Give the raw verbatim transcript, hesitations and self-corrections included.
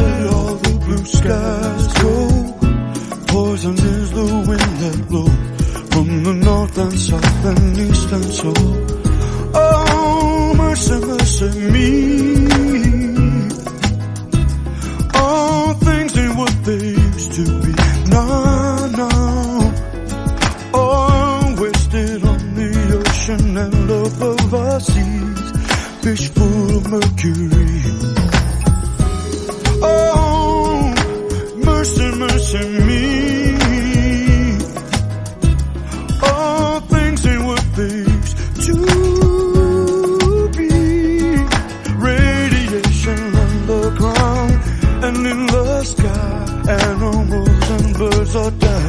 let all the blue skies go. Poison is the wind that blows from the north and south and east and south. Oh, mercy, mercy me. All things ain't what they used to be. No, no. Oh, wasted on the ocean and above our seas, fish full of mercury. Oh, mercy, mercy me. All things ain't what they used to be. Radiation on the ground and in the sky, animals and birds are dying.